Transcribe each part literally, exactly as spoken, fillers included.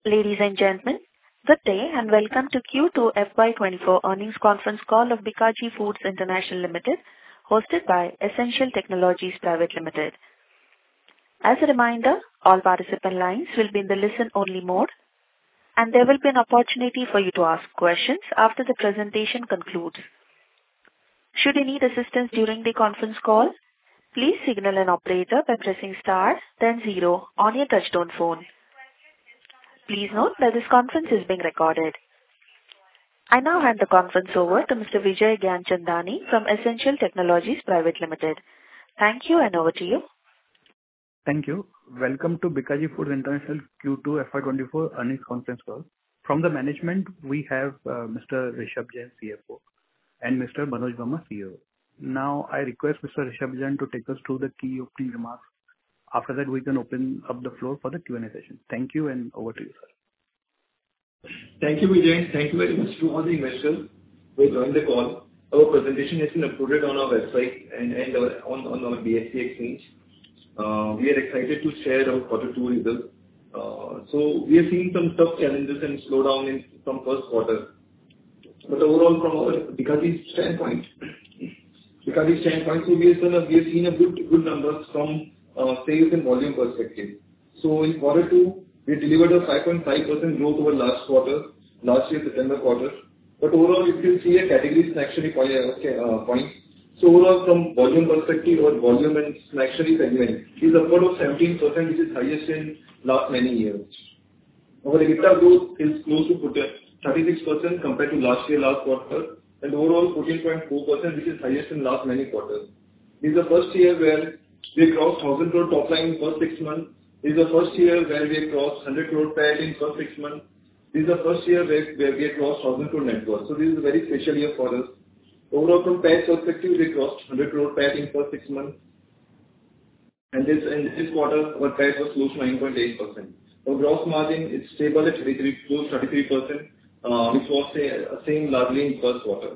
Ladies and gentlemen, good day and welcome to Q two F Y twenty-four earnings conference call of Bikaji Foods International Limited, hosted by Essential Technologies Private Limited. As a reminder, all participant lines will be in the listen-only mode, and there will be an opportunity for you to ask questions after the presentation concludes. Should you need assistance during the conference call, please signal an operator by pressing star, then zero on your touchtone phone. Please note that this conference is being recorded. I now hand the conference over to Mister Vijay Gyanchandani from Essential Technologies Private Limited. Thank you, and over to you. Thank you. Welcome to Bikaji Foods International Q two F Y twenty-four earnings conference call. From the management, we have uh, Mister Rishabh Jain, C F O, and Mister Manoj Verma, C E O. Now, I request Mister Rishabh Jain to take us through the key opening remarks. After that, we can open up the floor for the Q and A session. Thank you, and over to you, sir. Thank you, Vijay. Thank you very much to all the investors who joined the call. Our presentation has been uploaded on our website and, and our, on, on our B S E exchange. Uh, we are excited to share our quarter two results. Uh, so we are seeing some tough challenges and slowdown in from first quarter. But overall, from our Bikaji standpoint, Bikaji standpoint, so we have seen a, we have seen a good good numbers from uh, sales and volume perspective. So in quarter two, we delivered a five point five percent growth over last quarter, last year September quarter. But overall, if you see a category snackshary point, uh, point, so overall from volume perspective, our volume and snackshary segment is upward of seventeen percent, which is highest in last many years. Our EBITDA growth is close to thirty-six percent compared to last year, last quarter, and overall fourteen point four percent, which is highest in last many quarters. This is the first year where we crossed one thousand crore top line in first six months. This is the first year where we crossed one hundred crore P A T in first six months. This is the first year where, where we crossed one thousand crore net worth. So this is a very special year for us. Overall, from P A T perspective, we crossed one hundred crore P A T in first six months. And this and this quarter, our P A T was close to nine point eight percent. Our gross margin is stable at thirty-three, close to thirty-three percent, uh, which was say, same largely in first quarter.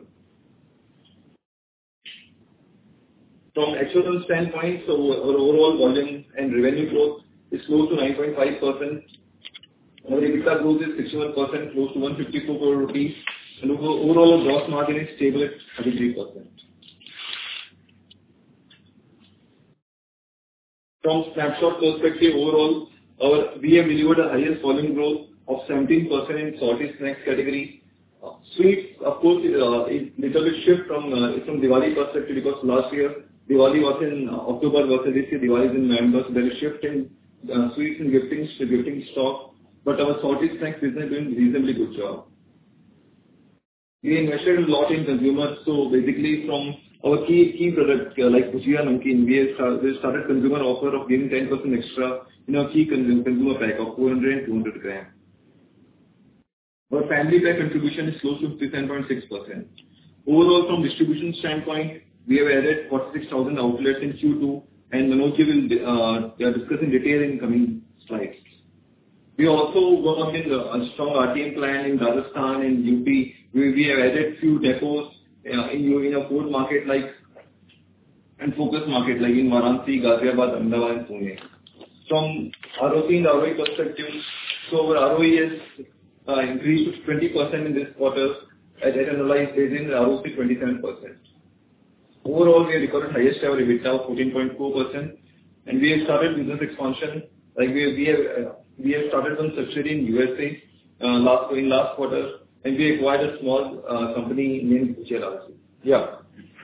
From actual standpoint, so our overall volume and revenue growth is close to nine point five percent. Our EBITDA growth is sixty-one percent, close to one hundred fifty-four crore rupees. And overall, gross margin is stable at thirty-three percent. From snapshot perspective, overall, our we have delivered the highest volume growth of seventeen percent in salty snacks category. Uh, sweets, of course, uh, is little bit shift from uh, from Diwali perspective, because last year Diwali was in October versus this year Diwali is in November. So there is shift in uh, sweets and gifting, gifting stock. But our salty snacks business is doing reasonably good job. We invested a lot in consumers. So basically from our key key product uh, like Bhujia Namkeen, we have started, we started consumer offer of giving ten percent extra in our key consumer, consumer pack of four hundred and two hundred gram. Our family pack contribution is close to fifty-seven point six percent. Overall, from distribution standpoint, we have added forty-six thousand outlets in Q two, and Manoj will uh, discuss in detail in coming slides. We also worked in a strong R T M plan in Rajasthan and U P. We, we have added few depots uh, in in a core market like and focus market like in Varanasi, Ghaziabad, Ahmedabad, and Pune. From R O C and R O E perspective, so our R O E has uh, increased to twenty percent in this quarter. At annualized basis, in R O C twenty-seven percent. Overall, we have recorded highest ever EBITDA of fourteen point four percent, and we have started business expansion. Like we have, we have, uh, we have started one subsidiary in U S A uh, last in last quarter, and we acquired a small uh, company named Bhujia. Yeah.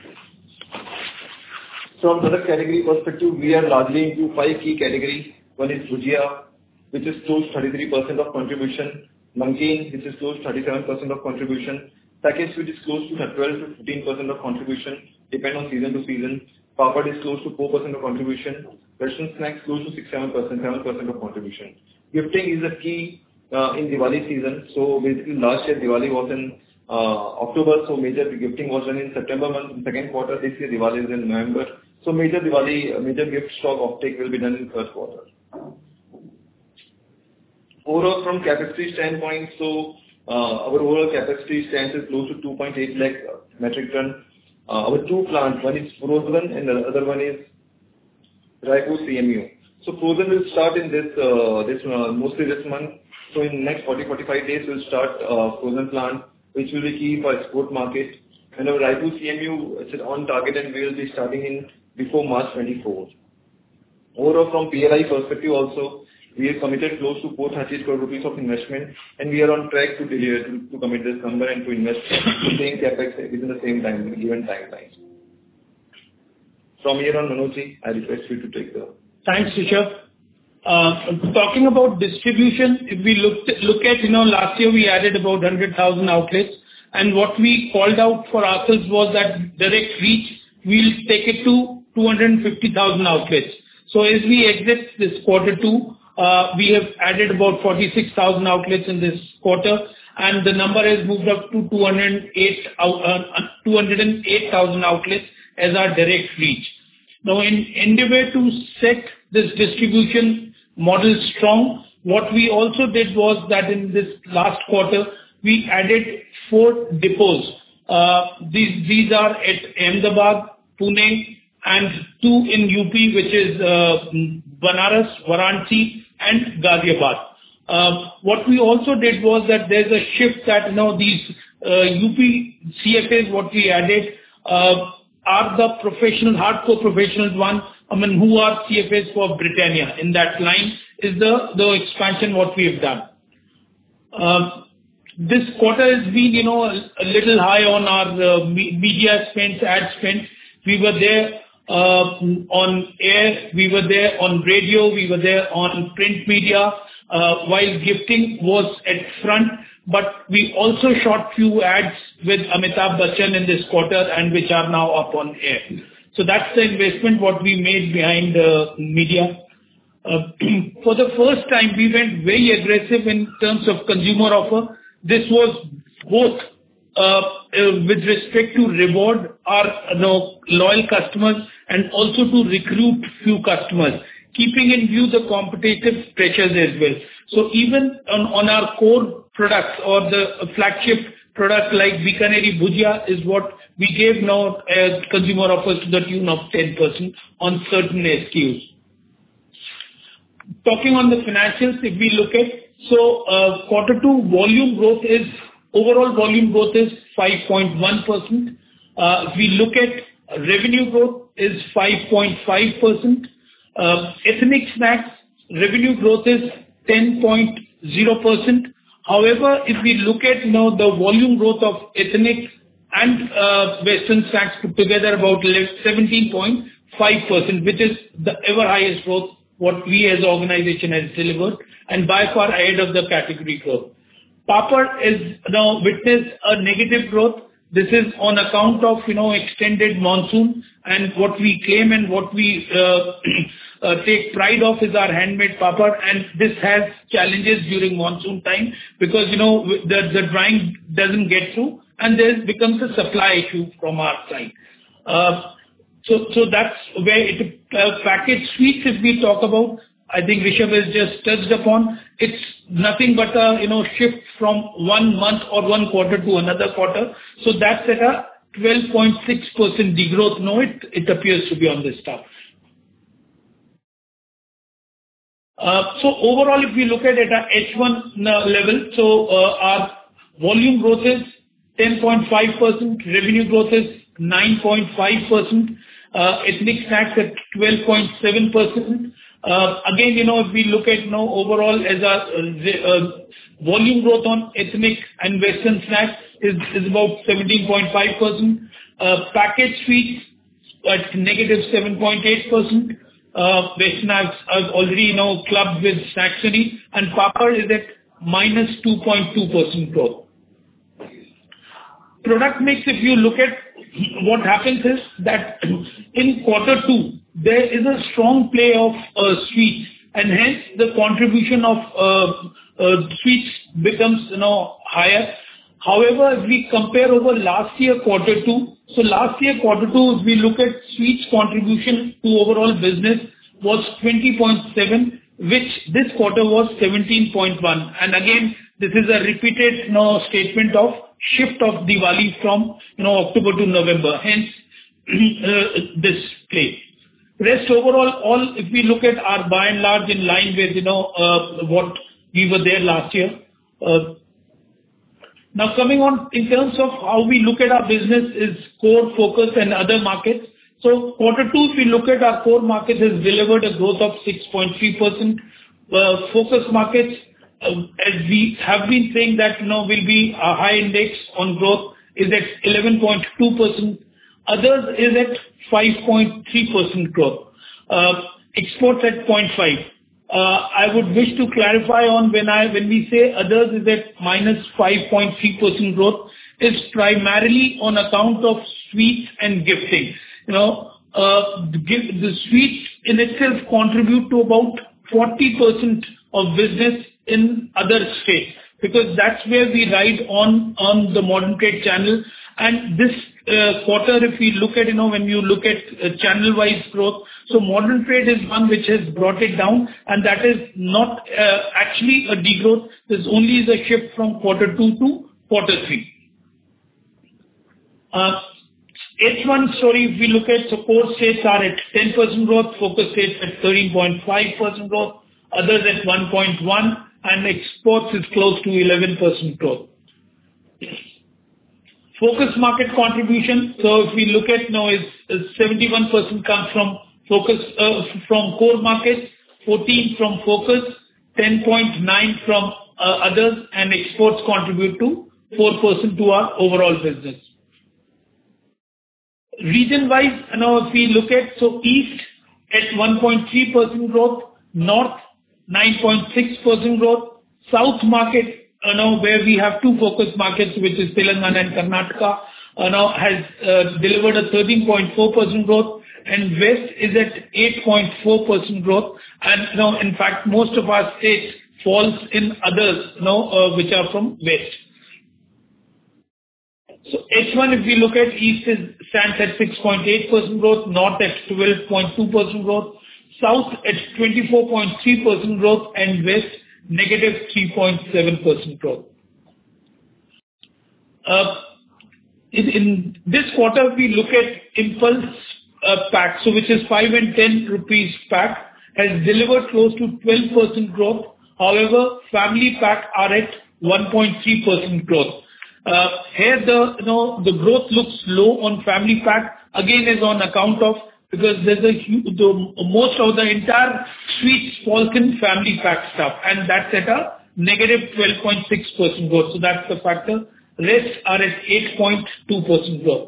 From product category perspective, we are largely into five key categories. One is Bhujia, which is close to thirty-three percent of contribution. Namkeen, which is close to thirty-seven percent of contribution. Packaged sweet is close to twelve to fifteen percent of contribution, depend on season to season. Papad is close to four percent of contribution. Western snacks close to six to seven percent, seven percent of contribution. Gifting is a key uh, in Diwali season. So basically last year Diwali was in uh, October, so major gifting was done in September month. In second quarter, this year Diwali is in November. So major Diwali, uh, major gift stock offtake will be done in first quarter. Overall, from capacity standpoint, so uh, our overall capacity stands at close to two point eight lakh metric ton. Uh, our two plants, one is Frozen and the other one is Raipur C M U. So frozen will start in this, uh, this uh, mostly this month. So in next forty to forty-five days, we'll start uh, frozen plant, which will be key for export market. And our Raipur C M U is on target, and we will be starting in before March twenty-fourth. Overall, from P L I perspective also, we have committed close to four hundred thirty crore rupees of investment, and we are on track to deliver, to, to commit this number and to invest the same capex within the same time, given timeline. From here on, Manoj, I request you to take the... Thanks, Rishabh. Uh, talking about distribution, if we look, look at, you know, last year we added about one hundred thousand outlets, and what we called out for ourselves was that direct reach, we'll take it to two hundred fifty thousand outlets. So as we exit this quarter two, uh, we have added about forty-six thousand outlets in this quarter, and the number has moved up to two hundred eight thousand outlets as our direct reach. Now, in endeavor to set this distribution model strong, what we also did was that in this last quarter, we added four depots. Uh, these, these are at Ahmedabad, Pune, and two in U P, which is uh, Banaras, Varanasi, and Ghaziabad. Uh, what we also did was that there's a shift that, you know, these uh, U P C F As, what we added, uh, are the professional, hardcore professionals one, I mean, who are C F As for Britannia. In that line is the, the expansion what we have done. Uh, this quarter has been, you know, a, a little high on our uh, me- media spends, ad spends. We were there uh, on air, we were there on radio, we were there on print media, uh, while gifting was at front. But we also shot few ads with Amitabh Bachchan in this quarter, and which are now up on air. So that's the investment what we made behind uh, media. Uh, for the first time, we went very aggressive in terms of consumer offer. This was both uh, uh, with respect to reward our you know, loyal customers and also to recruit few customers, keeping in view the competitive pressures as well. So even on, on our core products or the flagship product like Bikaneri Bhujia is what we gave now uh, consumer offers to the tune of ten percent on certain S K Us. Talking on the financials, if we look at, so uh, quarter two volume growth is, overall volume growth is five point one percent. Uh, if we look at revenue growth is five point five percent. Uh, ethnic snacks revenue growth is ten point zero percent. However, if we look at, you know, the volume growth of ethnic and uh, western snacks put together, about seventeen point five percent, which is the ever highest growth what we as an organization has delivered, and by far ahead of the category growth. Papad is now witnessed a negative growth. This is on account of, you know, extended monsoon, and what we claim and what we uh, uh, take pride of is our handmade papad, and this has challenges during monsoon time because, you know, the, the drying doesn't get through, and there becomes a supply issue from our side. Uh, so, so that's where it, uh, packaged sweets, if we talk about, I think Rishabh has just touched upon, it's nothing but a, you know, shift from one month or one quarter to another quarter. So that's at a twelve point six percent degrowth. No, it, it appears to be on this stuff. Uh, so overall, if we look at it at a H one level, so uh, our volume growth is ten point five percent, revenue growth is nine point five percent, uh, ethnic snacks at twelve point seven percent. Uh, again, you know, if we look at, you know, overall as a uh, uh, volume growth on ethnic and western snacks is, is about seventeen point five percent. Uh, packaged sweets at negative seven point eight percent. Uh, western snacks are already, you know, clubbed with Snacksery, and papad is at minus two point two percent growth. Product mix, if you look at what happens is that in quarter two, there is a strong play of uh, sweets, and hence the contribution of uh, uh, sweets becomes, you know, higher. However, if we compare over last year quarter two, so last year quarter two, if we look at sweets contribution to overall business was twenty point seven, which this quarter was seventeen point one. And again, this is a repeated, you know, statement of shift of Diwali from, you know, October to November, hence uh, this play. Rest overall, all if we look at are by and large in line with, you know, uh, what we were there last year. Uh, Now coming on in terms of how we look at our business is core, focus and other markets. So quarter two, if we look at our core markets, has delivered a growth of six point three percent. Uh, focus markets, uh, as we have been saying that, you know, will be a high index on growth, is at eleven point two percent. Others is at five point three percent growth. Uh, exports at zero point five. Uh, I would wish to clarify on when I when we say others is at minus five point three percent growth, is primarily on account of sweets and gifting. You know, uh, the, gift, the sweets in itself contribute to about forty percent of business in other states, because that's where we ride on on the modern trade channel. And this uh, quarter, if we look at, you know, when you look at uh, channel-wise growth, so modern trade is one which has brought it down, and that is not uh, actually a degrowth. This only is a shift from quarter two to quarter three. Uh, H one story, if we look at, so core states are at ten percent growth, focus states at thirteen point five percent growth, others at one point one, and exports is close to eleven percent growth. Focus market contribution, so if we look at now, is, is seventy-one percent comes from focus, uh, from core markets, fourteen from focus, ten point nine from uh, others, and exports contribute to four percent to our overall business. Region-wise, now if we look at, so East at one point three percent growth, North nine point six percent growth, South market, uh, now where we have two focus markets, which is Telangana and Karnataka, uh, now has uh, delivered a thirteen point four percent growth, and West is at eight point four percent growth, and now in fact most of our states falls in others, now uh, which are from West. So H one, if we look at, East is stands at six point eight percent growth, North at twelve point two percent growth, South at twenty-four point three percent growth, and West negative three point seven percent growth. Uh, in, in this quarter, we look at impulse uh, pack, so which is five and ten rupees pack, has delivered close to twelve percent growth. However, family pack are at one point three percent growth. Uh, here the, you know, the growth looks low on family pack, again is on account of, because there's a huge, the, most of the entire sweets falls in family pack stuff, and that's at a negative twelve point six percent growth. So that's the factor. Rest are at eight point two percent growth.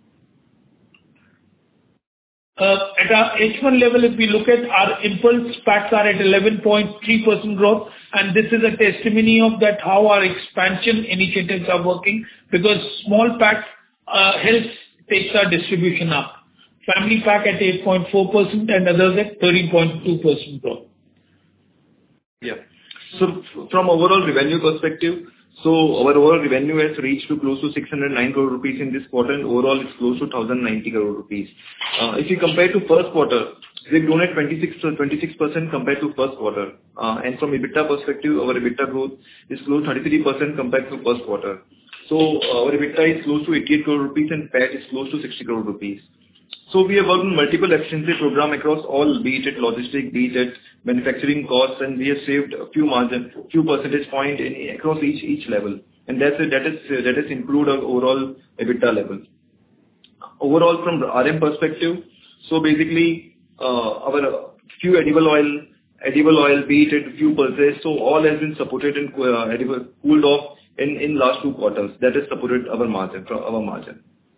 Uh, at our H one level, if we look at, our impulse packs are at eleven point three percent growth, and this is a testimony of that how our expansion initiatives are working, because small pack uh, helps takes our distribution up. Family pack at eight point four percent and others at thirteen point two percent growth. Yeah. So from overall revenue perspective, so our overall revenue has reached to close to six hundred nine crore rupees in this quarter, and overall it's close to one thousand ninety crore rupees. Uh, if you compare to first quarter, we've grown at twenty-six percent compared to first quarter. Uh, and from EBITDA perspective, our EBITDA growth is close to thirty-three percent compared to first quarter. So our EBITDA is close to eighty-eight crore rupees and P A T is close to sixty crore rupees. So we have worked on multiple efficiency program across all, be it logistics, be it manufacturing costs, and we have saved a few margin, few percentage point in across each each level, and that's that is that has improved our overall EBITDA level. Overall, from the R M perspective, so basically uh, our few edible oil, edible oil, be it few pulses, so all has been supported and uh, edible, cooled off in in last two quarters. That has supported our margin, our margin.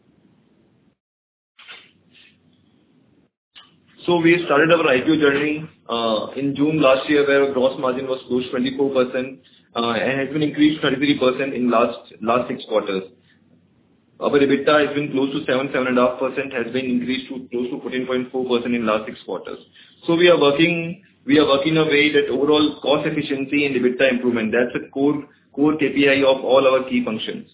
So we started our I P O journey uh, in June last year, where our gross margin was close to twenty-four percent uh, and has been increased to thirty-three percent in last last six quarters. Our EBITDA has been close to seven, seven and a half percent, has been increased to close to fourteen point four percent in last six quarters. So we are working, we are working a way that overall cost efficiency and EBITDA improvement, that's a core core K P I of all our key functions.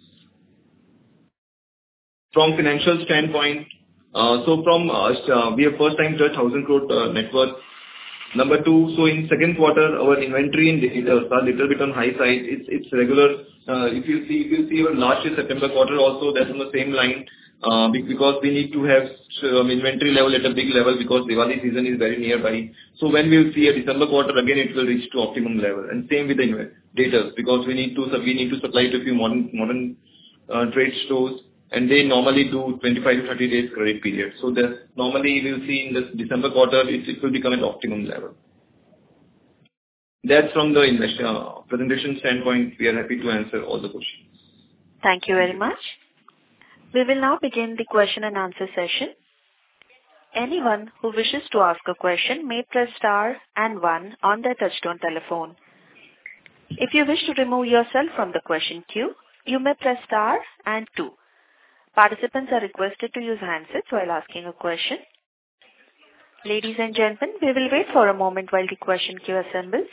From financial standpoint, Uh, so from uh, uh, we have first time touched one thousand crore uh, net worth. Number two, so in second quarter, our inventory in debtors are little bit on high side. It's it's regular. Uh, if you see if you see our last year September quarter also, that's on the same line. uh, because we need to have um, inventory level at a big level because Diwali season is very nearby. So when we will see a December quarter, again it will reach to optimum level. And same with the debtors, because we need to we need to supply to a few modern modern uh, trade stores, and they normally do twenty-five to thirty days credit period. So the normally we will see in this December quarter it, it will become at optimum level. That's from the investor uh, presentation standpoint. We are happy to answer all the questions. Thank you very much. We will now begin the question and answer session. Anyone who wishes to ask a question may press star and one on their touchtone telephone. If you wish to remove yourself from the question queue, you may press star and two. Participants are requested to use handsets while asking a question. Ladies and gentlemen, we will wait for a moment while the question queue assembles.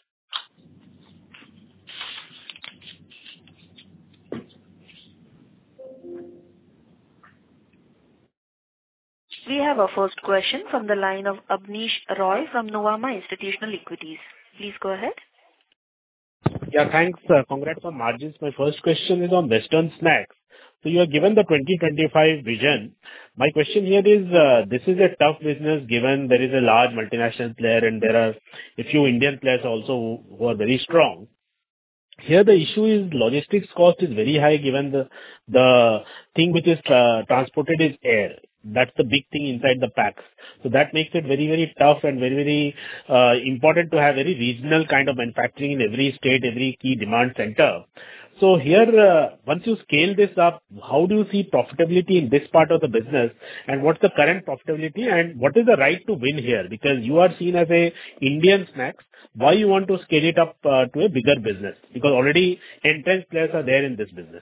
We have our first question from the line of Abneesh Roy from Nuvama Institutional Equities. Please go ahead. Yeah, thanks. Uh, congrats on margins. My first question is on Western Snacks. So you are given the twenty twenty-five vision. My question here is, uh, this is a tough business given there is a large multinational player and there are a few Indian players also who are very strong. Here the issue is logistics cost is very high given the the thing which is uh, transported is air. That's the big thing inside the packs. So that makes it very, very tough and very, very uh, important to have very regional kind of manufacturing in every state, every key demand center. So here, uh, once you scale this up, how do you see profitability in this part of the business, and what's the current profitability, and what is the right to win here? Because you are seen as a Indian snacks, why you want to scale it up uh, to a bigger business? Because already entrenched players are there in this business.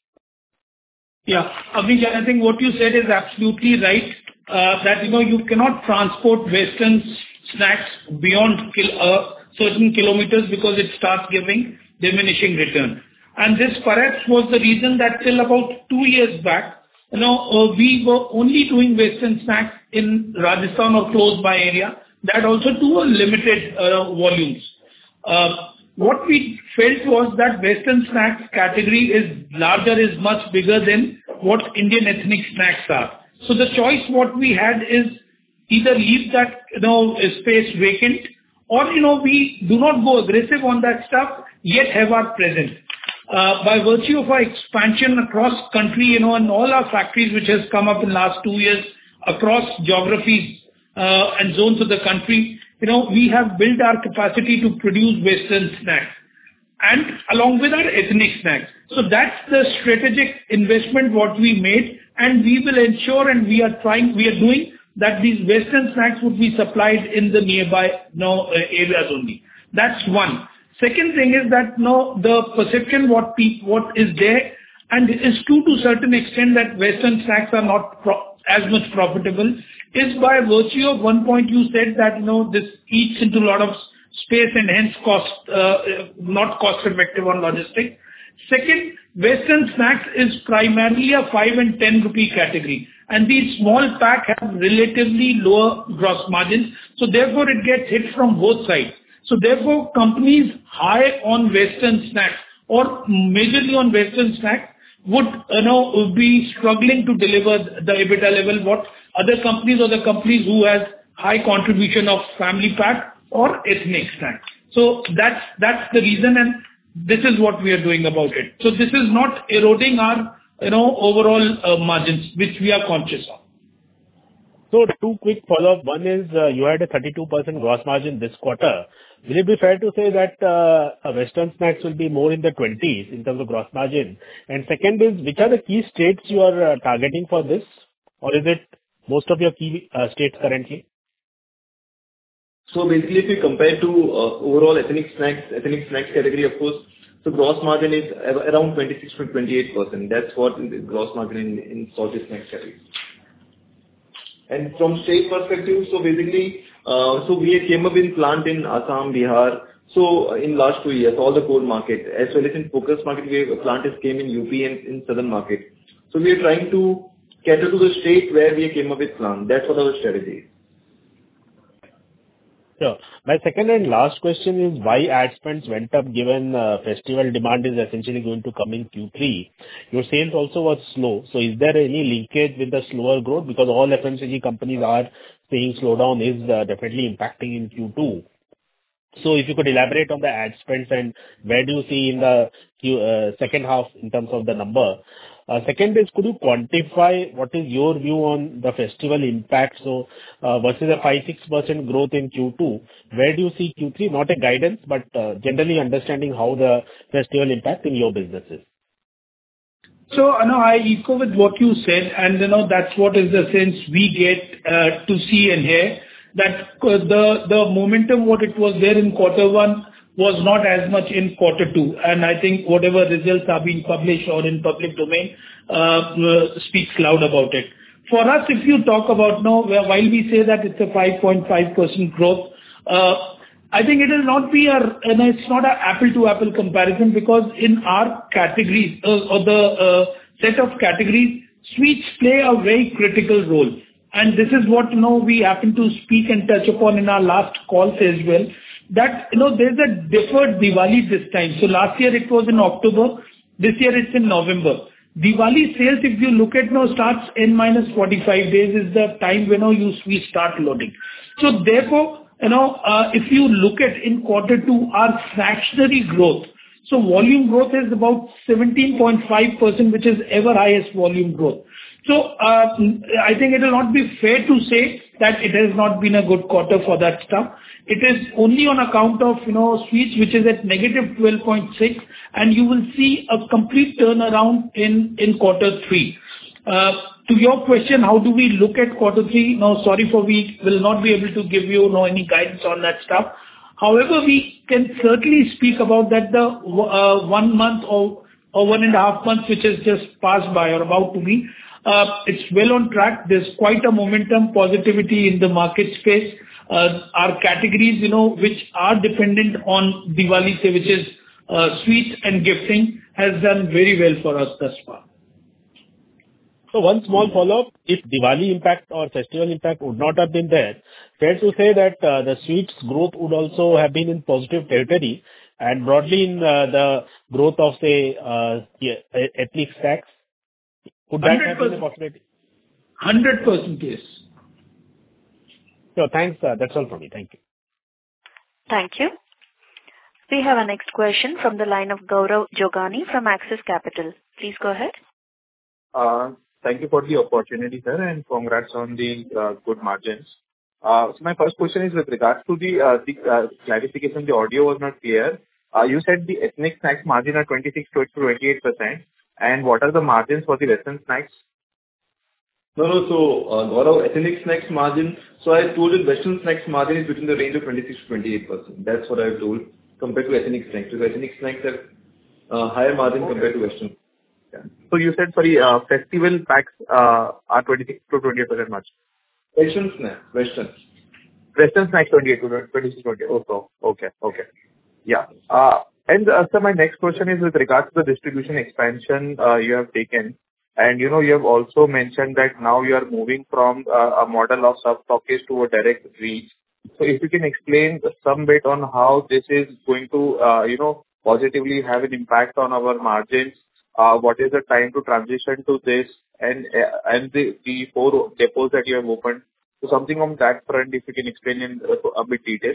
Yeah, Abneesh, I think what you said is absolutely right, uh, that, you know, you cannot transport Western snacks beyond kil- uh, certain kilometers because it starts giving diminishing return. And this perhaps was the reason that till about two years back, you know, uh, we were only doing Western snacks in Rajasthan or close by area, that also to a limited uh, volumes. Uh, What we felt was that Western snacks category is larger, is much bigger than what Indian ethnic snacks are. So the choice what we had is either leave that, you know, space vacant, or, you know, we do not go aggressive on that stuff, yet have our presence. Uh, by virtue of our expansion across country, you know, and all our factories which has come up in last two years across geographies uh, and zones of the country, you know, we have built our capacity to produce Western snacks and along with our ethnic snacks. So that's the strategic investment what we made, and we will ensure, and we are trying, we are doing that these Western snacks would be supplied in the nearby, you know, areas only. That's one. Second thing is that, you know, the perception what pe- what is there, and is true to certain extent, that Western snacks are not pro- as much profitable, is by virtue of one point you said that, you know, this eats into a lot of space and hence cost, uh, not cost effective on logistics. Second, Western snacks is primarily a five and ten rupee category, and these small pack have relatively lower gross margins, so therefore it gets hit from both sides. So therefore, companies high on Western snacks or majorly on Western snacks would, you know, be struggling to deliver the EBITDA level what other companies or the companies who has high contribution of family pack or ethnic snacks. So that's that's the reason, and this is what we are doing about it. So this is not eroding our, you know, overall uh, margins, which we are conscious of. So two quick follow-up. One is, uh, you had a thirty-two percent gross margin this quarter. Will it be fair to say that uh, Western snacks will be more in the twenties in terms of gross margin? And second is, which are the key states you are uh, targeting for this? Or is it most of your key uh, states currently? So basically, if you compare to uh, overall ethnic snacks, ethnic snacks category, of course, the gross margin is around twenty-six to twenty-eight percent. That's what the gross margin in, in salty snacks category. And from state perspective, so basically, uh, so we came up with plant in Assam, Bihar. So in last two years, all the core market, as well as in focus market, we have a plant is came in U P and in southern market. So we are trying to cater to the state where we came up with plant. That's what our strategy is. Sure. My second and last question is why ad spends went up given uh, festival demand is essentially going to come in Q three. Your sales also was slow. So is there any linkage with the slower growth? Because all F M C G companies are saying slowdown is uh, definitely impacting in Q two. So if you could elaborate on the ad spends and where do you see in the Q, uh, second half in terms of the number? Uh, second is, could you quantify what is your view on the festival impact? So uh, versus a five to six percent growth in Q two, where do you see Q three? Not a guidance, but uh, generally understanding how the festival impact in your businesses. So, you know, I echo with what you said, and, you know, that's what is the sense we get uh, to see and hear, that uh, the the momentum, what it was there in quarter one, was not as much in quarter two. And I think whatever results are being published or in public domain uh, uh, speaks loud about it. For us, if you talk about now, while we say that it's a five point five percent growth, uh, I think it will not be a, and it's not an apple-to-apple comparison, because in our categories, uh, or the uh, set of categories, sweets play a very critical role. And this is what, you know, we happen to speak and touch upon in our last calls as well, that, you know, there's a deferred Diwali this time. So last year it was in October, this year it's in November. Diwali sales, if you look at now, starts N minus forty-five days is the time when, you know, you, we start loading. So therefore, you know, uh, if you look at in quarter two, our fractionary growth, so volume growth is about seventeen point five percent, which is ever highest volume growth. So, uh, I think it will not be fair to say that it has not been a good quarter for that stuff. It is only on account of, you know, sweets, which is at negative twelve point six, and you will see a complete turnaround in, in quarter three. Uh, to your question, how do we look at quarter three? No, sorry for we will not be able to give you, no, any guidance on that stuff. However, we can certainly speak about that the uh, one month or, or one and a half months, which has just passed by or about to be, Uh, it's well on track. There's quite a momentum, positivity in the market space. Uh, our categories, you know, which are dependent on Diwali, say, which is uh, sweets and gifting, has done very well for us thus far. So one small follow-up, if Diwali impact or festival impact would not have been there, fair to say that uh, the sweets growth would also have been in positive territory, and broadly in uh, the growth of, say, uh, yeah, ethnic snacks? Could that have been a possibility? one hundred percent yes. So thanks. Uh, that's all from me. Thank you. Thank you. We have our next question from the line of Gaurav Jogani from Axis Capital. Please go ahead. Uh, thank you for the opportunity, sir, and congrats on the uh, good margins. Uh, so my first question is with regards to the, uh, the uh, clarification. The audio was not clear. Uh, you said the ethnic snacks margin are twenty-six to twenty-eight percent. And what are the margins for the Western snacks? No, no. So, uh, Gaurav, ethnic snacks margin, so I told you Western snacks margin is between the range of twenty-six to twenty-eight percent. That's what I've told, compared to ethnic snacks. So ethnic snacks have uh, higher margin okay. compared to Western. Yeah. So you said, sorry, uh, festival packs uh, are twenty-six to twenty-eight percent much? Western snacks, Western. Western snacks twenty-eight to twenty-six to twenty-eight. Okay, okay, okay. Yeah. Uh, And uh, sir, my next question is with regards to the distribution expansion uh, you have taken. And, you know, you have also mentioned that now you are moving from uh, a model of sub-stockist to a direct reach. So if you can explain some bit on how this is going to, uh, you know, positively have an impact on our margins, uh, what is the time to transition to this, and uh, and the, the four depots that you have opened. So something on that front, if you can explain in uh, a bit detail.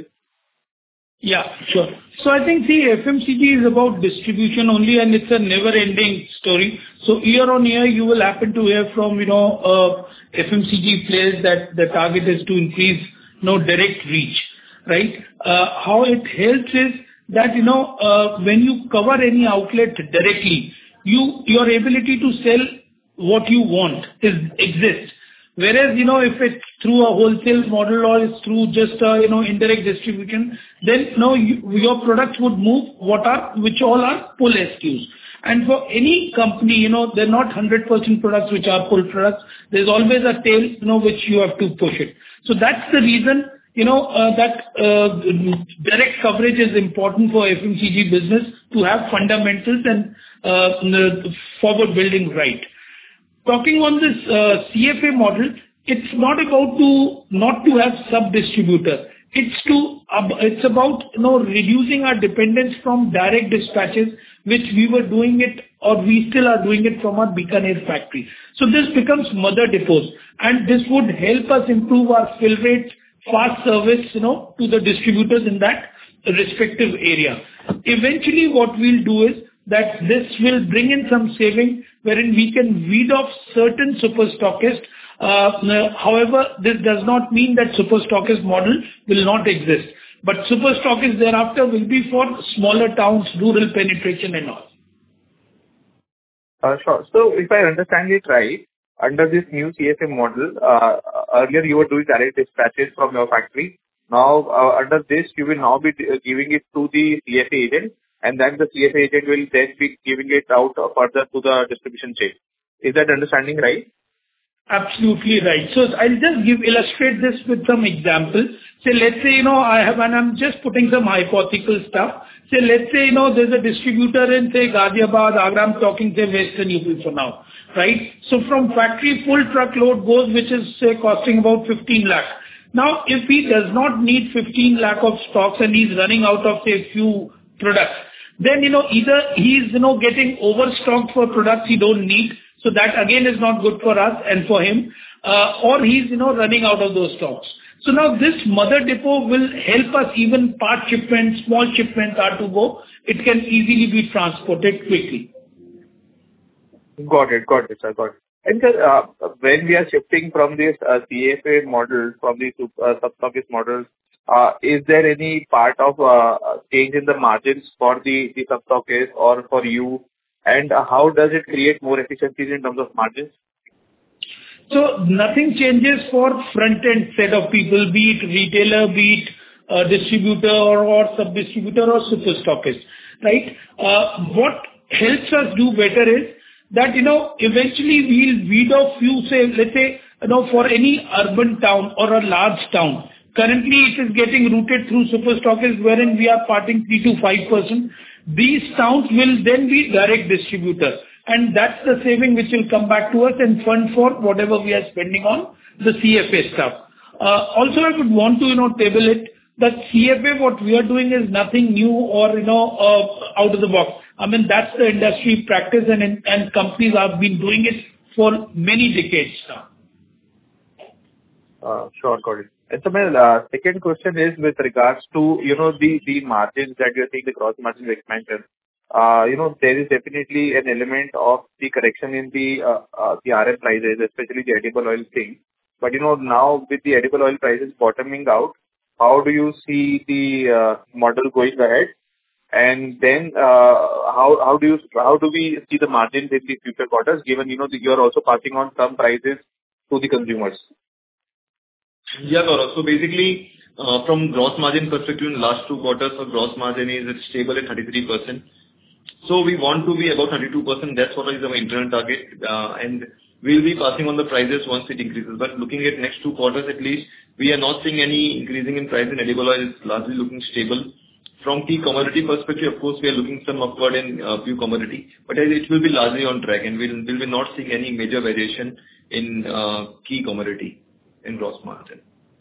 Yeah, sure. So I think, see, F M C G is about distribution only, and it's a never-ending story. So year on year, you will happen to hear from, you know, uh, F M C G players that the target is to increase, you know, direct reach, right? Uh, how it helps is that, you know, uh, when you cover any outlet directly, you your ability to sell what you want is exists. Whereas, you know, if it's through a wholesale model or it's through just a, you know, indirect distribution, then, you know, you, your products would move what are, which all are pull S K Us. And for any company, you know, they're not one hundred percent products which are pull products. There's always a tail, you know, which you have to push it. So that's the reason, you know, uh, that uh, direct coverage is important for F M C G business to have fundamentals and uh, forward building right. Talking on this uh, C F A model, it's not about to not to have sub-distributor. it's to, uh, it's about, you know, reducing our dependence from direct dispatches, which we were doing it or we still are doing it from our Bikaner factory. So this becomes mother depots, and this would help us improve our fill rates, fast service, you know, to the distributors in that respective area. Eventually, what we'll do is that this will bring in some saving, wherein we can weed off certain super stockists. Uh, however, this does not mean that super stockist model will not exist, but super stockist thereafter will be for smaller towns, rural penetration and all. Uh, Sure. So if I understand it right, under this new C F A model, uh, earlier you were doing direct dispatches from your factory. Now, uh, under this, you will now be d- giving it to the C F A agent, and then the C F A agent will then be giving it out uh, further to the distribution chain. Is that understanding right? Absolutely right. So I'll just give illustrate this with some examples. Say, let's say, you know, I have, and I'm just putting some hypothetical stuff. Say, let's say, you know, there's a distributor in, say, Ghaziabad, Agra, I'm talking, say, Western U P for now, right? So from factory, full truckload goes, which is, say, costing about fifteen lakh. Now, if he does not need fifteen lakh of stocks and he's running out of, say, few products, then, you know, either he's, you know, getting overstocked for products he don't need, so that again is not good for us and for him, uh, or he's, you know, running out of those stocks. So now this mother depot will help us, even part shipments, small shipments are to go, it can easily be transported quickly. Got it. Got it, sir. Got it. And sir, uh, when we are shifting from this uh, C F A model, from the sup- uh, sub-stockist models, uh, is there any part of uh, change in the margins for the the sub-stockist or for you? And uh, how does it create more efficiencies in terms of margins? So nothing changes for front-end set of people, be it retailer, be it uh, distributor or, or sub-distributor or super stockist, right? Uh, what helps us do better is that, you know, eventually we'll weed off few, say, let's say, you know, for any urban town or a large town. Currently, it is getting routed through super stockists, wherein we are parting three to five percent. These towns will then be direct distributor, and that's the saving which will come back to us and fund for whatever we are spending on the C F A stuff. Uh, Also, I would want to, you know, table it, that C F A, what we are doing is nothing new or, you know, uh, out of the box. I mean, that's the industry practice, and and companies have been doing it for many decades now. Uh, Sure. Got it. And so my uh, second question is with regards to, you know, the the margins that you're seeing, the gross margins expansion. Uh, You know, there is definitely an element of the correction in the uh, uh, the R M prices, especially the edible oil thing. But, you know, now with the edible oil prices bottoming out, how do you see the uh, model going ahead? And then, uh, how how do you how do we see the margins in the future quarters, given, you know, that you're also passing on some prices to the consumers? Yeah, Gaurav. So basically, uh, from gross margin perspective, in the last two quarters, our gross margin is stable at thirty-three percent. So we want to be about thirty-two percent. That's what is our internal target, uh, and we'll be passing on the prices once it increases. But looking at next two quarters at least, we are not seeing any increasing in price in edible oil. It's largely looking stable. From key commodity perspective, of course, we are looking some upward in uh, few commodity, but it will be largely on track, and we'll we'll be not seeing any major variation in uh, key commodity in gross margin.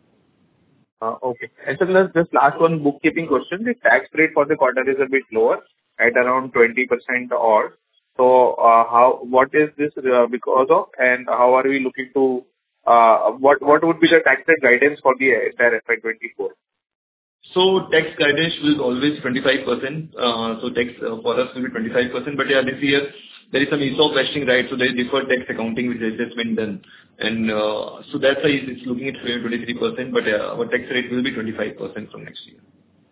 Uh, Okay. And so just just last one bookkeeping question. The tax rate for the quarter is a bit lower at around twenty percent odd. So, uh, how, what is this uh, because of, and how are we looking to, uh, what what would be the tax rate guidance for the entire F Y twenty-four? So tax guidance will always twenty-five percent. Uh, So tax uh, for us will be twenty-five percent. But yeah, this year there is some E S O P vesting, right? So there is deferred tax accounting which has just been done. And uh, so that's why it's looking at twenty-three percent, but uh, our tax rate will be twenty-five percent from next year.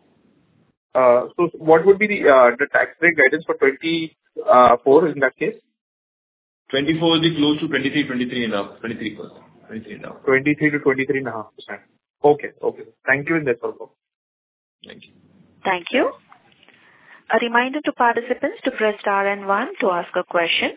Uh, So what would be the uh, the tax rate guidance for twenty-four in that case? twenty-four will be close to twenty-three, twenty-three and a half, twenty-three percent, twenty-three and a half. twenty-three to twenty-three point five percent. Okay. Okay. Thank you, and that's all. Thank you. Thank you. A reminder to participants to press star and one to ask a question.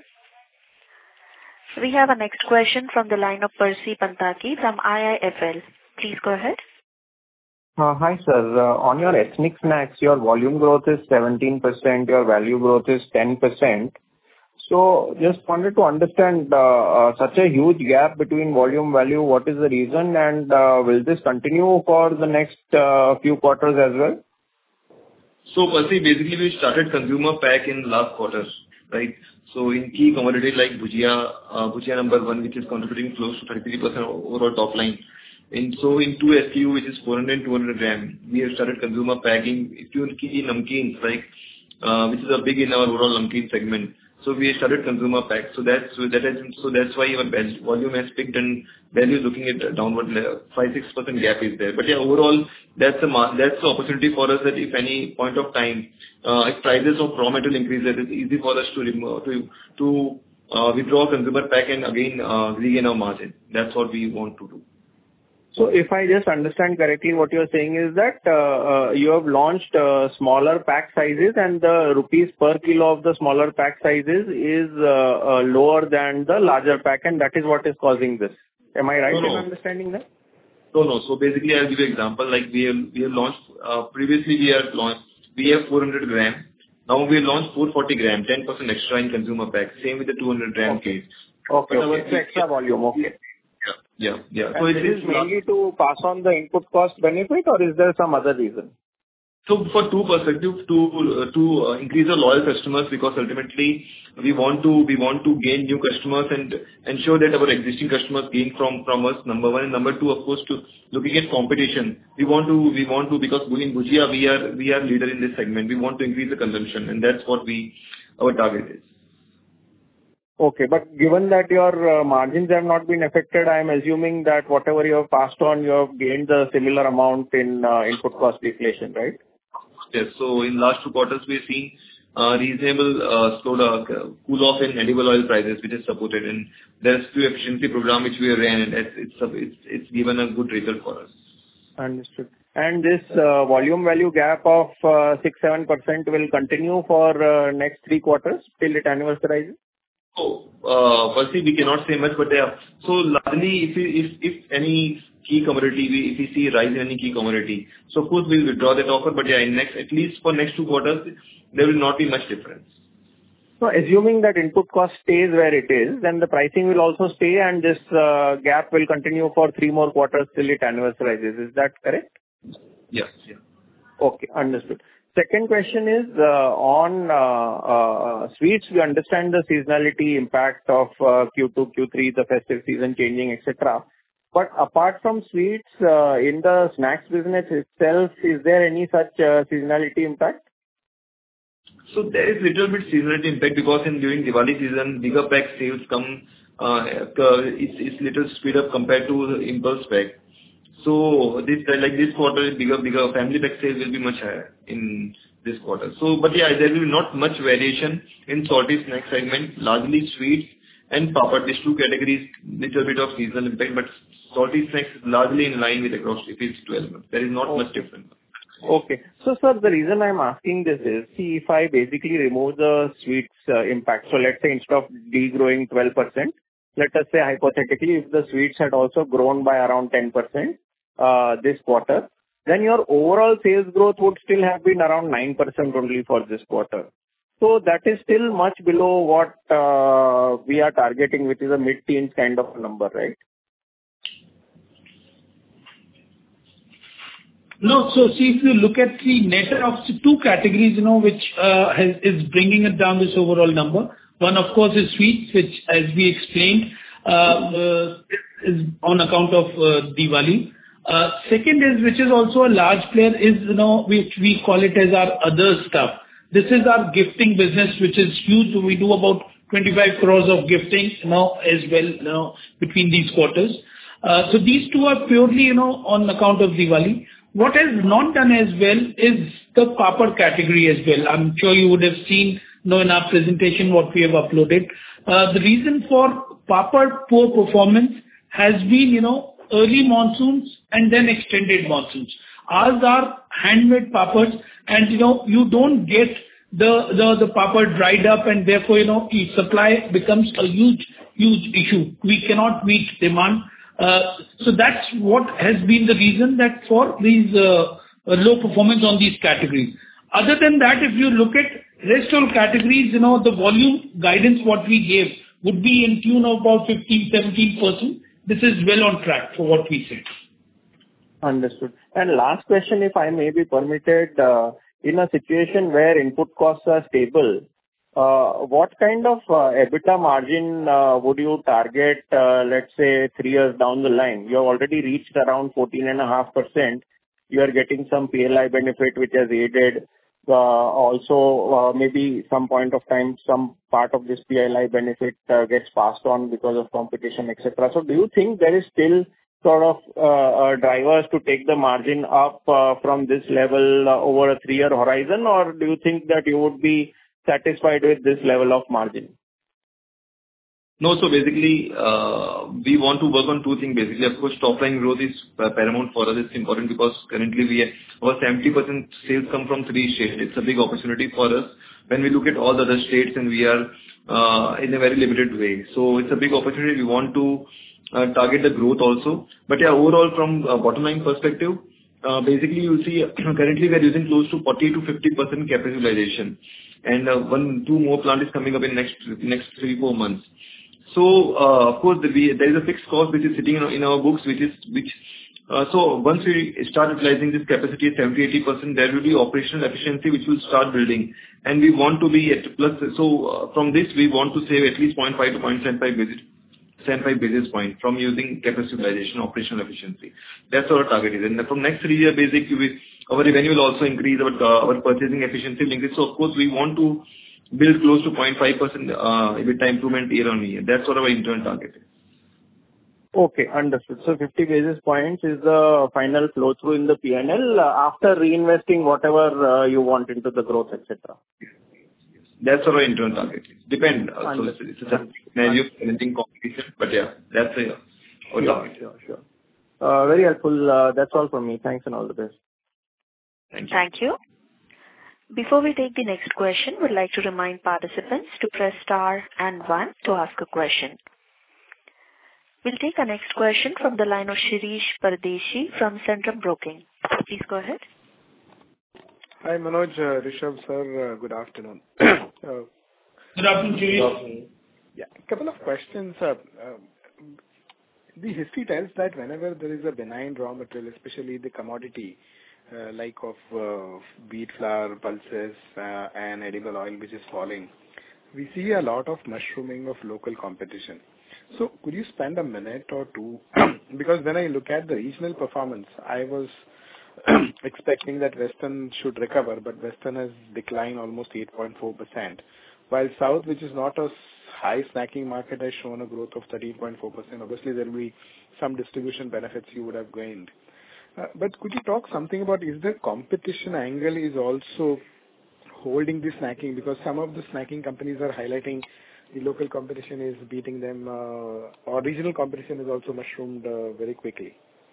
We have a next question from the line of Percy Pantaki from I I F L. Please go ahead. Uh, Hi, sir. Uh, On your ethnic snacks, your volume growth is seventeen percent, your value growth is ten percent. So just wanted to understand uh, uh, such a huge gap between volume value. What is the reason, and uh, will this continue for the next uh, few quarters as well? So, Percy, basically we started consumer pack in last quarter, right? So in key commodity like Bhujia, uh, Bhujia number one, which is contributing close to thirty-three percent overall top line. And so in two S K U, which is four hundred and two hundred gram, we have started consumer packing. If you key namkeens, like, uh, which is a big in our overall namkeen segment. So we have started consumer pack. So that's, so that is, so that's why our volume has picked and value is looking at a downward five to six percent gap is there. But yeah, overall, that's a that's the opportunity for us that if any point of time, uh, if prices of raw material increase, it is easy for us to remove, to, to, uh, withdraw consumer pack and again, uh, regain our margin. That's what we want to do. So if I just understand correctly, what you're saying is that uh, uh, you have launched uh, smaller pack sizes, and the rupees per kilo of the smaller pack sizes is uh, uh, lower than the larger pack, and that is what is causing this. Am I right no, no. in understanding that? No, no. So basically, I'll give you an example. Like we have, we have launched, uh, previously we have launched, we have four hundred gram. Now we have launched four hundred forty gram, ten percent extra in consumer pack. Same with the two hundred gram okay. case. Okay, okay. So extra volume, okay. Yeah, yeah. So it is mainly to pass on the input cost benefit, or is there some other reason? So for two perspectives, to uh, to uh, increase our loyal customers, because ultimately we want to we want to gain new customers and ensure that our existing customers gain from from us, number one. And number two, of course, to looking at competition. We want to we want to because in Bhujia we are we are leader in this segment. We want to increase the consumption, and that's what we our target is. Okay. But given that your uh, margins have not been affected, I am assuming that whatever you have passed on, you have gained the similar amount in uh, input cost deflation, right? Yes. So in last two quarters, we've seen uh, reasonable uh, slowdown, uh, cool off in edible oil prices, which is supported. And there's few efficiency program which we have ran, and it's it's it's it's given a good result for us. Understood. And this uh, volume value gap of uh, six to seven percent will continue for uh, next three quarters till it anniversarizes? So, uh, firstly, we cannot say much, but yeah. So largely, if we, if if any key commodity, we, if we see rise in any key commodity, so of course we'll withdraw that offer. But yeah, in next, at least for next two quarters, there will not be much difference. So assuming that input cost stays where it is, then the pricing will also stay, and this uh, gap will continue for three more quarters till it anniversarizes. Is that correct? Yes. Yeah. Okay, understood. Second question is uh, on uh, uh, sweets. We understand the seasonality impact of uh, Q two, Q three, the festive season changing, et cetera. But apart from sweets, uh, in the snacks business itself, is there any such uh, seasonality impact? So there is little bit seasonality impact because in during Diwali season, bigger pack sales come, uh, it's it's little speed up compared to the impulse pack. So this, like this quarter, bigger, bigger family pack sales will be much higher in this quarter. So, but yeah, there will be not much variation in salty snack segment, largely sweets and papad. These two categories, little bit of seasonal impact, but salty snacks is largely in line with across if it's twelve months. There is not Okay. much difference. Okay. So, sir, the reason I'm asking this is, see, if I basically remove the sweets uh, impact, so let's say instead of degrowing twelve percent, let us say hypothetically, if the sweets had also grown by around ten percent, Uh, this quarter, then your overall sales growth would still have been around nine percent only for this quarter. So that is still much below what uh, we are targeting, which is a mid-teens kind of number, right? No. So see, if you look at the net of the two categories, you know, which uh, has, is bringing it down this overall number. One, of course, is sweets, which, as we explained, uh, uh, is on account of uh, Diwali. Uh, second is, which is also a large player, is, you know, which we call it as our other stuff. This is our gifting business, which is huge. We do about twenty-five crores of gifting now as well, you know, between these quarters. Uh, so these two are purely, you know, on account of Diwali. What has not done as well is the papad category as well. I'm sure you would have seen, you know, in our presentation what we have uploaded. Uh, the reason for papad poor performance has been, you know, early monsoons and then extended monsoons. Ours are handmade papads, and you know, you don't get the the the papad dried up, and therefore, you know, the supply becomes a huge huge issue. We cannot meet demand. Uh, so that's what has been the reason that for these uh, low performance on these categories. Other than that, if you look at Rest all categories, you know, the volume guidance what we gave would be in tune of about fifteen to seventeen percent. This is well on track for what we said. Understood. And last question, if I may be permitted, uh, in a situation where input costs are stable, uh, what kind of uh, EBITDA margin uh, would you target, uh, let's say, three years down the line? You have already reached around fourteen point five percent. You are getting some P L I benefit, which has aided. Uh, also, uh, maybe some point of time, some part of this P L I benefit uh, gets passed on because of competition, et cetera. So do you think there is still sort of uh, uh, drivers to take the margin up uh, from this level uh, over a three-year horizon, or do you think that you would be satisfied with this level of margin? No. So basically, uh, we want to work on two things. Basically, of course, top line growth is paramount for us. It's important because currently we our seventy percent sales come from three states. It's a big opportunity for us when we look at all the other states, and we are uh, in a very limited way. So it's a big opportunity. We want to uh, target the growth also. But yeah, overall from a bottom line perspective, uh, basically you see currently we are using close to forty to fifty percent capacity utilization, and uh, one, two more plant is coming up in next next three, four months. So, uh, of course, the, we, there is a fixed cost which is sitting in, in our books, which is, which, uh, so once we start utilizing this capacity at seventy to eighty percent, there will be operational efficiency which will start building. And we want to be at plus, so uh, from this we want to save at least zero point five to zero point seven five basis, seven five basis point from using capacity utilization, operational efficiency. That's our target is. And from next three year basic, we, our revenue will also increase, our, uh, our purchasing efficiency will increase. So of course we want to build close to zero point five percent uh, EBITDA improvement year on year. That's what our internal target is. Okay, understood. So fifty basis points is the final flow through in the P and L uh, after reinvesting whatever uh, you want into the growth, et cetera. That's our internal target. Depend. Uh, so it's, it's a scenario of anything competition, but yeah, that's a our sure, target. Sure, sure. Uh, very helpful. Uh, that's all from me. Thanks and all the best. Thank you. Thank you. Before we take the next question, we'd like to remind participants to press star and one to ask a question. We'll take our next question from the line of Shirish Pardeshi from Centrum Broking. Please go ahead. Hi, Manoj, uh, Rishabh, sir. Uh, good afternoon. uh, Good afternoon, Shirish. Yeah, a couple of questions. Uh, uh, the history tells that whenever there is a benign raw material, especially the commodity, Uh, like of uh, wheat flour, pulses, uh, and edible oil which is falling, we see a lot of mushrooming of local competition. So could you spend a minute or two, because when I look at the regional performance, I was expecting that Western should recover, but Western has declined almost eight point four percent, while South, which is not a high snacking market, has shown a growth of thirteen point four percent. Obviously, there will be some distribution benefits you would have gained. Uh, but could you talk something about, is the competition angle is also holding the snacking? Because some of the snacking companies are highlighting the local competition is beating them, uh, or regional competition is also mushroomed uh, very quickly.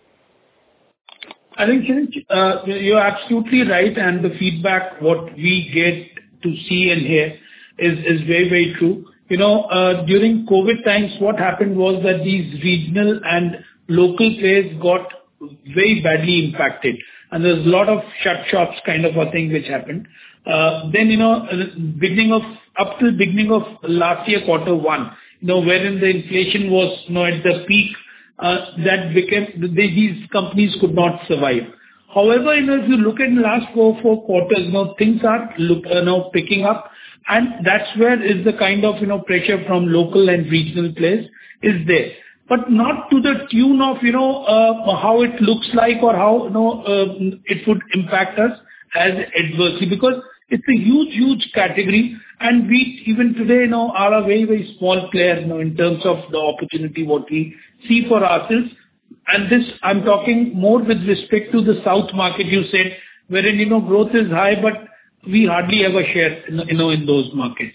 I think uh, you're absolutely right, and the feedback what we get to see and hear is, is very, very true. You know, uh, during COVID times, what happened was that these regional and local players got very badly impacted, and there's a lot of shut shops kind of a thing which happened. Uh, then, you know, beginning of, up till beginning of last year, quarter one, you know, wherein the inflation was, you know, at the peak, uh, that became, they, these companies could not survive. However, you know, if you look at the last four, four quarters, you know, things are look, uh, now picking up, and that's where is the kind of, you know, pressure from local and regional players is there. But not to the tune of, you know, uh, how it looks like or how, you know, uh, it would impact us as adversely, because it's a huge, huge category, and we even today, you know, are a very, very small player, you know, in terms of the opportunity what we see for ourselves. And this, I'm talking more with respect to the South market, you said, wherein, you know, growth is high, but we hardly ever share, you know, in those markets.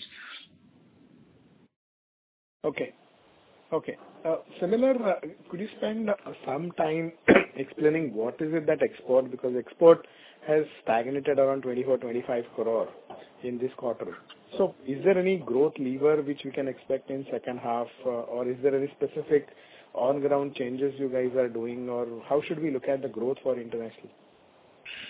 Okay. Okay. Uh, similar, uh, could you spend uh, some time explaining what is it that export, because export has stagnated around twenty-four, twenty-five crore in this quarter. So is there any growth lever which we can expect in second half, uh, or is there any specific on-ground changes you guys are doing, or how should we look at the growth for international?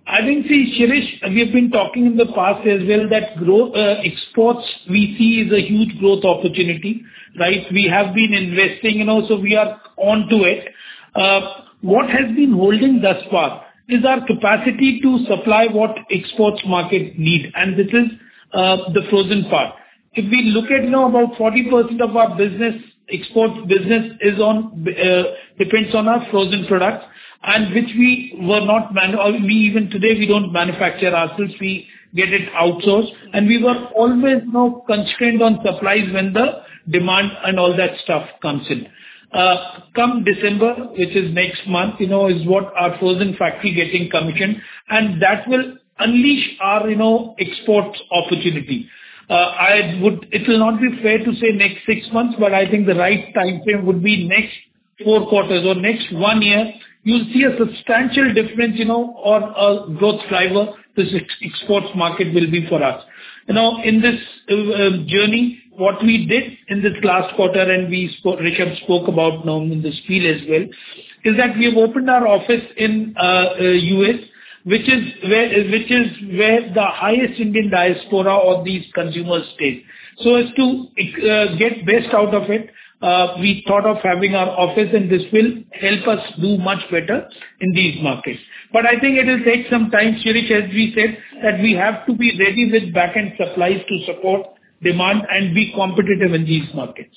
I think, see, Shirish, we have been talking in the past as well that growth, uh, exports we see is a huge growth opportunity, right? We have been investing, you know, so we are on to it. Uh, What has been holding thus far is our capacity to supply what exports market need, and this is uh, the frozen part. If we look at, you know, about forty percent of our business, export business is on, uh, depends on our frozen products, and which we were not manu- or we even today, we don't manufacture ourselves, we get it outsourced, and we were always, you know, constrained on supplies when the demand and all that stuff comes in. Uh, Come December, which is next month, you know, is what our frozen factory getting commissioned, and that will unleash our, you know, exports opportunity. Uh, I would. It will not be fair to say next six months, but I think the right time frame would be next four quarters or next one year. You'll see a substantial difference, you know, or a growth driver this ex- exports market will be for us. You know, in this uh, uh, journey, what we did in this last quarter, and we spoke, Rishabh spoke about now in the spiel as well, is that we have opened our office in uh, uh, U S, which is where which is where the highest Indian diaspora or these consumers stay. So as to uh, get best out of it, uh, we thought of having our office, and this will help us do much better in these markets. But I think it will take some time, Shirish, as we said, that we have to be ready with back-end supplies to support demand and be competitive in these markets.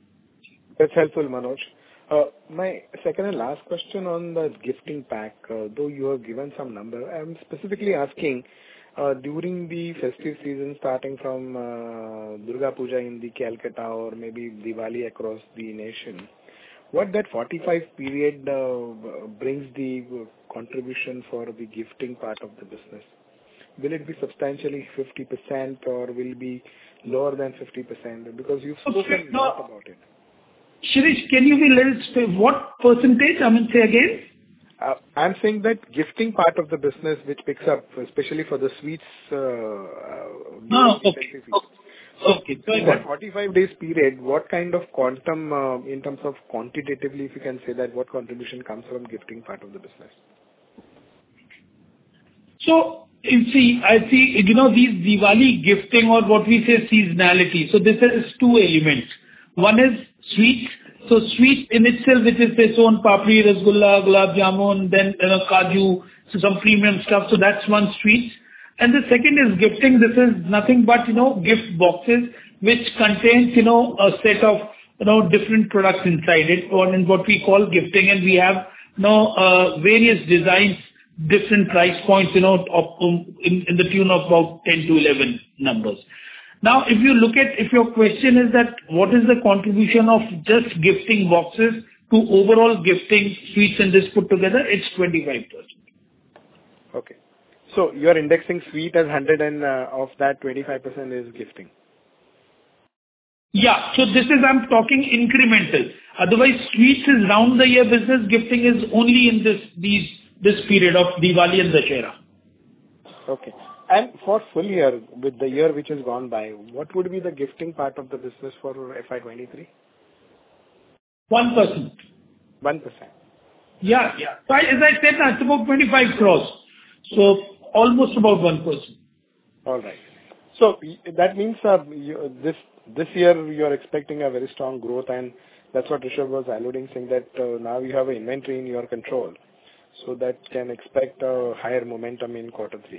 That's helpful, Manoj. Uh, my second and last question on the gifting pack, uh, though you have given some number, I'm specifically asking, uh, during the festive season starting from uh, Durga Puja in the Calcutta or maybe Diwali across the nation, what that forty-five period uh, brings the contribution for the gifting part of the business? Will it be substantially fifty percent or will it be lower than fifty percent? Because you've spoken a lot about it. Shirish, can you be a little sp- what percentage? I mean, say again. Uh, I'm saying that gifting part of the business which picks up, especially for the sweets. Uh, No, okay. Okay. Okay. So in that forty-five days period, what kind of quantum, uh, in terms of quantitatively, if you can say that, what contribution comes from gifting part of the business? So, you see, I see, you know, these Diwali gifting or what we say seasonality. So this has two elements. One is sweets. So sweet in itself, which is say son papri, rasgulla, gulab jamun, then you know, kaju, so some premium stuff. So that's one sweet. And the second is gifting. This is nothing but, you know, gift boxes which contains, you know, a set of, you know, different products inside it, or in what we call gifting. And we have, you know, uh, various designs, different price points, you know, of, um, in, in the tune of about ten to eleven numbers. Now, if you look at, if your question is that what is the contribution of just gifting boxes to overall gifting sweets and this put together, it's twenty-five percent. Okay. So you are indexing sweet as one hundred and uh, of that twenty-five percent is gifting. Yeah. So this is, I'm talking incremental. Otherwise, sweets is round the year business, gifting is only in this, these, this period of Diwali and Dussehra. Okay. And for full year, with the year which has gone by, what would be the gifting part of the business for F Y twenty-three? one percent. one percent. Yeah, yeah. So I, as I said, that's about twenty-five crores. So almost about one percent. All right. So y- that means uh, you, this this year you are expecting a very strong growth, and that's what Rishabh was alluding, saying that uh, now you have an inventory in your control, so that can expect a higher momentum in quarter three.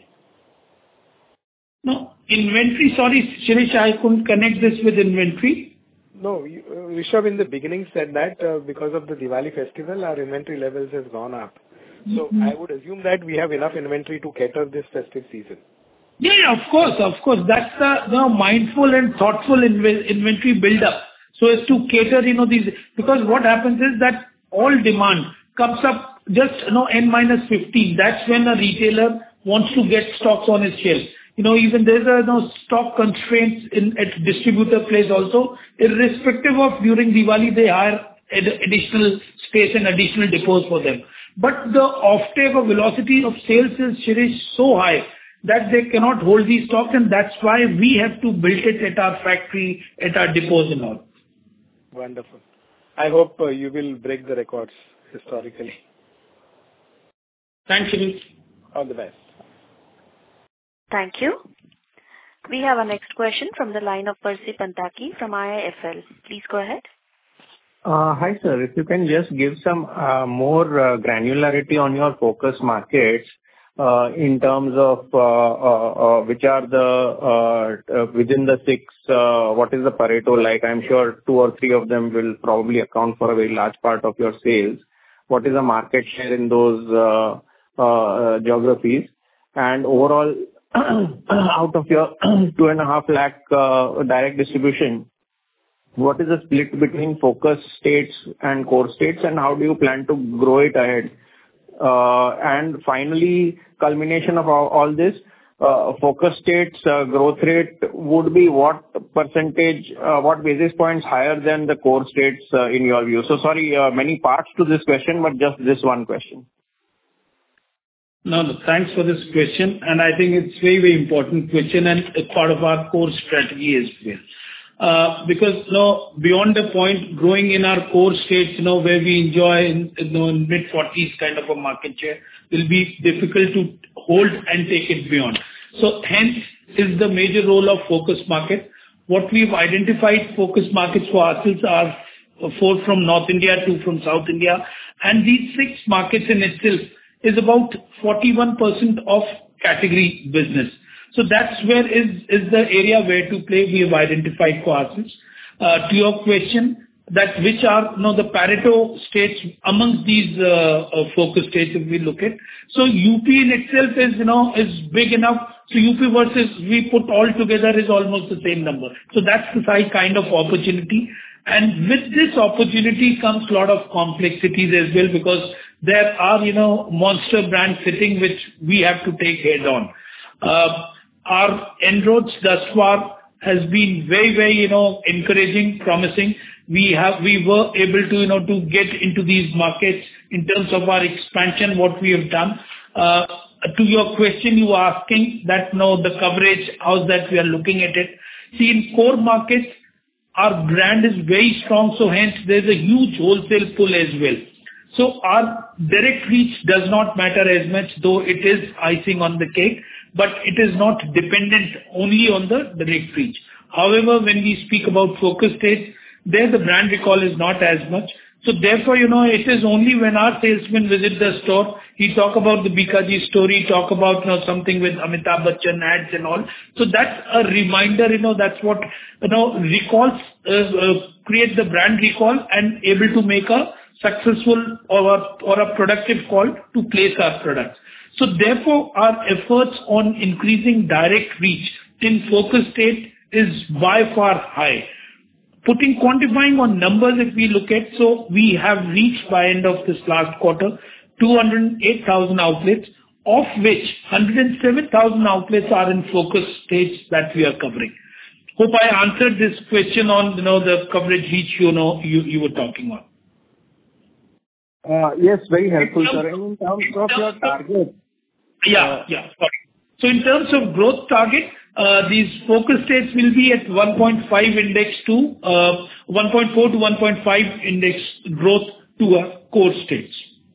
No, inventory, sorry, Shirish, I couldn't connect this with inventory. No, you, uh, Rishabh in the beginning said that uh, because of the Diwali festival, our inventory levels has gone up. So Mm-hmm. I would assume that we have enough inventory to cater this festive season. Yeah, yeah, of course, of course. That's the, you know, mindful and thoughtful inv- inventory build-up. So as to cater, you know, these, because what happens is that all demand comes up just, you know, N minus fifteen. That's when a retailer wants to get stocks on his shelf. You know, even there's a, you know, stock constraints in, at distributor place also, irrespective of during Diwali, they hire ad- additional space and additional depots for them. But the offtake or velocity of sales is, Shirish, so high that they cannot hold these stocks, and that's why we have to build it at our factory, at our depots and all. Wonderful. I hope uh, you will break the records historically. Thanks, Shirish. All the best. Thank you. We have our next question from the line of Percy Panthaki from I I F L. Please go ahead. Uh, Hi, sir. If you can just give some uh, more uh, granularity on your focus markets uh, in terms of uh, uh, uh, which are the uh, uh, within the six, uh, what is the Pareto like? I'm sure two or three of them will probably account for a very large part of your sales. What is the market share in those uh, uh, geographies? And overall, out of your two and a half lakh uh, direct distribution, what is the split between focus states and core states, and how do you plan to grow it ahead? Uh, And finally, culmination of all all this, uh, focus states uh, growth rate would be what percentage, uh, what basis points higher than the core states uh, in your view? So sorry, uh, many parts to this question, but just this one question. No, no, thanks for this question, and I think it's very, very important question and a part of our core strategy as well. Uh, Because, you know, beyond the point, growing in our core states, you know, where we enjoy in, you know, in mid-forties kind of a market share, will be difficult to hold and take it beyond. So hence is the major role of focus market. What we've identified focus markets for ourselves are four from North India, two from South India, and these six markets in itself is about forty-one percent of category business. So that's where is, is the area where to play we have identified for ourselves. Uh, to your question, that which are, you know, the Pareto states amongst these uh, uh, focus states if we look at. So U P in itself is, you know, is big enough. So U P versus we put all together is almost the same number. So that's the size kind of opportunity. And with this opportunity comes a lot of complexities as well, because there are, you know, monster brands sitting which we have to take head on. Uh, Our inroads thus far has been very, very, you know, encouraging, promising. We have, we were able to, you know, to get into these markets in terms of our expansion, what we have done. Uh, To your question, you were asking that, you know, the coverage, how's that we are looking at it. See, in core markets, our brand is very strong, so hence there's a huge wholesale pull as well. So our direct reach does not matter as much, though it is icing on the cake, but it is not dependent only on the direct reach. However, when we speak about focus states, there the brand recall is not as much. So therefore, you know, it is only when our salesmen visit the store, he talk about the Bikaji story, talk about, you know, something with Amitabh Bachchan ads and all. So that's a reminder, you know, that's what, you know, recalls, uh, uh, create the brand recall and able to make a successful or a, or a productive call to place our products. So therefore, our efforts on increasing direct reach in focus state is by far high. Putting quantifying on numbers, if we look at, so we have reached by end of this last quarter, two hundred eight thousand outlets, of which one hundred seven thousand outlets are in focus states that we are covering. Hope I answered this question on, you know, the coverage reach, you know, you, you were talking on. Uh, Yes, very helpful, sir. And in terms of your target. Yeah, yeah. Sorry. So in terms of growth target, uh, these focus states will be at one point five index to uh, one point four to one point five index growth to our core states.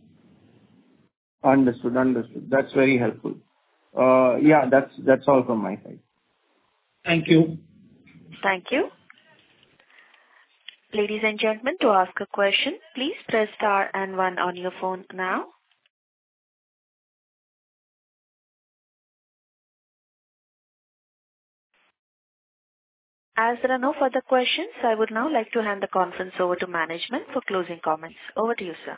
Understood. Understood. That's very helpful. Uh, Yeah, that's, that's all from my side. Thank you. Thank you. Ladies and gentlemen, to ask a question, please press star and one on your phone now. As there are no further questions, I would now like to hand the conference over to management for closing comments. Over to you, sir.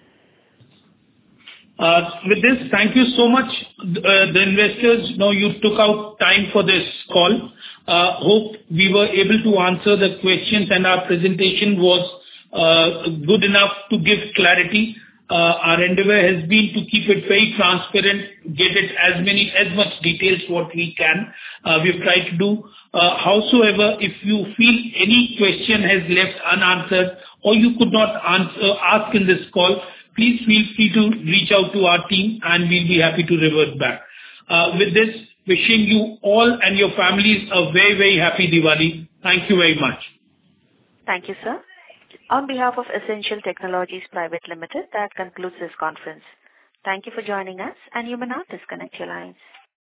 Uh, With this, thank you so much, uh, the investors. You know, you took out time for this call. Uh, Hope we were able to answer the questions and our presentation was uh, good enough to give clarity. Uh, Our endeavor has been to keep it very transparent, get it as many, as much details what we can. Uh, We've tried to do. Uh, Howsoever, if you feel any question has left unanswered or you could not answer, ask in this call, please feel free to reach out to our team and we'll be happy to revert back. Uh, With this, wishing you all and your families a very, very happy Diwali. Thank you very much. Thank you, sir. On behalf of Essential Technologies Private Limited, that concludes this conference. Thank you for joining us, and you may now disconnect your lines.